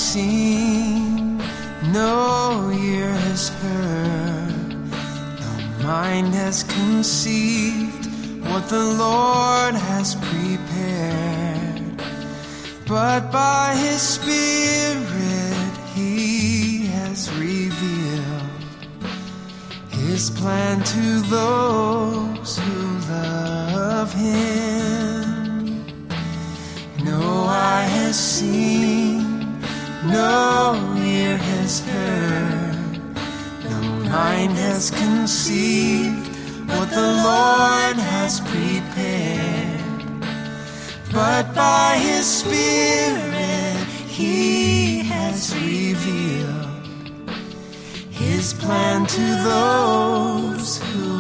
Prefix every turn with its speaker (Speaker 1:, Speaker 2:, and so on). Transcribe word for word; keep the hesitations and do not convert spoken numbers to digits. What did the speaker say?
Speaker 1: seen, no ear has heard, no mind has conceived what the Lord has prepared. But by His Spirit He has revealed His plan to those who love Him. No eye has seen, no ear has heard, no mind has conceived what the Lord has prepared. But by His Spirit He has revealed His plan to those who